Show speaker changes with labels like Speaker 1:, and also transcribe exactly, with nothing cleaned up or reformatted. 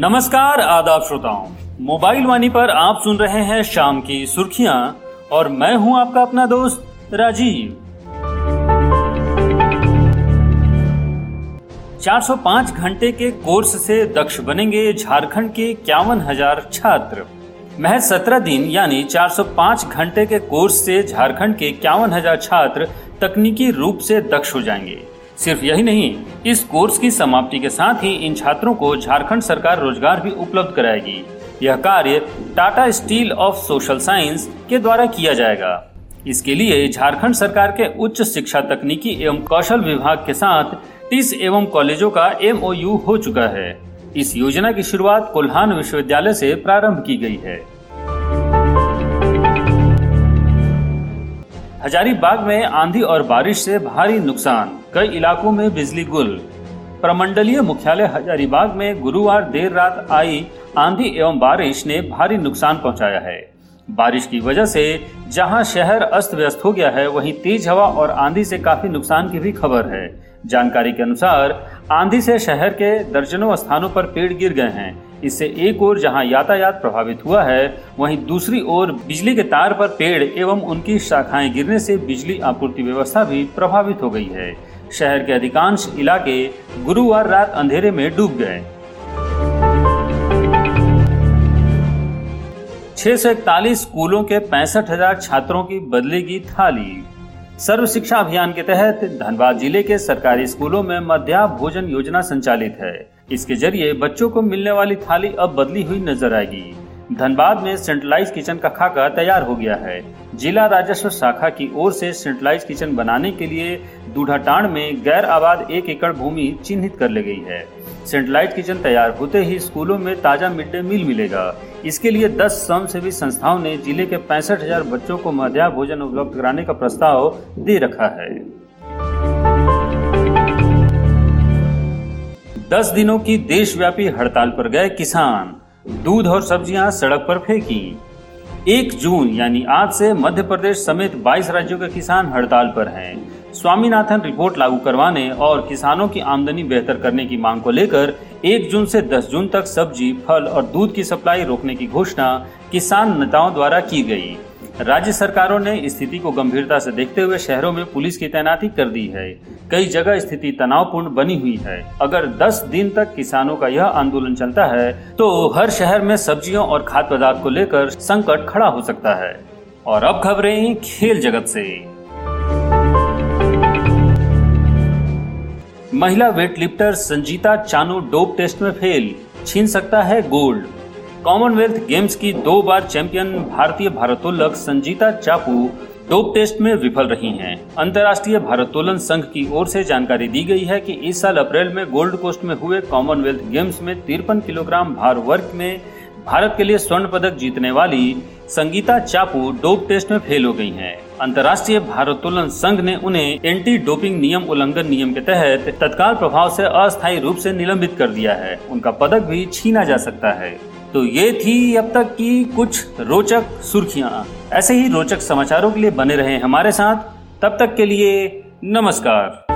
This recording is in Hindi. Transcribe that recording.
Speaker 1: नमस्कार आदाब श्रोताओं, मोबाइल वाणी पर आप सुन रहे हैं शाम की सुर्खियां और मैं हूं आपका अपना दोस्त राजीव। चार सौ पाँच घंटे के कोर्स से दक्ष बनेंगे झारखंड के इक्यावन हजार छात्र। महज सत्रह दिन यानी चार सौ पाँच घंटे के कोर्स से झारखंड के इक्यावन हजार छात्र तकनीकी रूप से दक्ष हो जाएंगे। सिर्फ यही नहीं, इस कोर्स की समाप्ति के साथ ही इन छात्रों को झारखंड सरकार रोजगार भी उपलब्ध कराएगी। यह कार्य Tata steel of social science के द्वारा किया जाएगा। इसके लिए झारखंड सरकार के उच्च शिक्षा तकनीकी एवं कौशल विभाग के साथ तीस एवं कॉलेजों का एम ओ यू हो चुका है। इस योजना की शुरुआत कोल्हान विश्वविद्यालय से प्रारंभ की गई है। हजारीबाग में आंधी और बारिश से भारी नुकसान, कई इलाकों में बिजली गुल। प्रमंडलीय मुख्यालय हजारीबाग में गुरुवार देर रात आई आंधी एवं बारिश ने भारी नुकसान पहुंचाया है। बारिश की वजह से जहां शहर अस्त व्यस्त हो गया है, वहीं तेज हवा और आंधी से काफी नुकसान की भी खबर है। जानकारी के अनुसार आंधी से शहर के दर्जनों स्थानों पर पेड़ गिर गए हैं। इससे एक ओर जहां यातायात प्रभावित हुआ है, वहीं दूसरी ओर बिजली के तार पर पेड़ एवं उनकी शाखाएं गिरने से बिजली आपूर्ति व्यवस्था भी प्रभावित हो गई है। शहर के अधिकांश इलाके गुरुवार रात अंधेरे में डूब गए। छह सौ इकतालीस स्कूलों के पैंसठ हजार छात्रों की बदलेगी थाली। सर्व शिक्षा अभियान के तहत धनबाद जिले के सरकारी स्कूलों में मध्याह्न भोजन योजना संचालित है। इसके जरिए बच्चों को मिलने वाली थाली अब बदली हुई नजर आएगी। धनबाद में सेंट्रलाइज किचन का खाका तैयार हो गया है। जिला राजस्व शाखा की ओर से सेंट्रलाइज किचन बनाने के लिए दूढ़ाटांड में गैर आबाद एक एकड़ भूमि चिन्हित कर ली गई है। सेंट्रलाइज किचन तैयार होते ही स्कूलों में ताजा मिड डे मील मिलेगा। इसके लिए दस स्वयंसेवी संस्थाओं ने जिले के पैंसठ हजार बच्चों को मध्याह्न भोजन उपलब्ध कराने का प्रस्ताव दे रखा है। दस दिनों की देशव्यापी हड़ताल पर गए किसान, दूध और सब्जियां सड़क पर फेंकी। एक जून यानी आज से मध्य प्रदेश समेत बाईस राज्यों के किसान हड़ताल पर हैं। स्वामीनाथन रिपोर्ट लागू करवाने और किसानों की आमदनी बेहतर करने की मांग को लेकर एक जून से दस जून तक सब्जी, फल और दूध की सप्लाई रोकने की घोषणा किसान नेताओं द्वारा की गई। राज्य सरकारों ने स्थिति को गंभीरता से देखते हुए शहरों में पुलिस की तैनाती कर दी है। कई जगह स्थिति तनावपूर्ण बनी हुई है। अगर दस दिन तक किसानों का यह आंदोलन चलता है तो हर शहर में सब्जियों और खाद्य पदार्थ को लेकर संकट खड़ा हो सकता है। और अब खबरें खेल जगत से। महिला weightlifter Sanjita Chanu dope test में फेल, छीन सकता है गोल्ड। कॉमनवेल्थ गेम्स की दो बार चैंपियन भारतीय भारोत्तोलक संजीता चापू डोप टेस्ट में विफल रही हैं। अंतर्राष्ट्रीय भारोत्तोलन संघ की ओर से जानकारी दी गई है कि इस साल अप्रैल में गोल्ड कोस्ट में हुए कॉमनवेल्थ गेम्स में तिरपन किलोग्राम भार वर्ग में भारत के लिए स्वर्ण पदक जीतने वाली संगीता चापू डोप टेस्ट में फेल हो गई हैं। अंतर्राष्ट्रीय भारोत्तोलन संघ ने उन्हें एंटी डोपिंग नियम उल्लंघन नियम के तहत तत्काल प्रभाव से अस्थायी रूप से निलंबित कर दिया है। उनका पदक भी छीना जा सकता है। तो ये थी अब तक की कुछ रोचक सुर्खियां। ऐसे ही रोचक समाचारों के लिए बने रहें हमारे साथ। तब तक के लिए नमस्कार।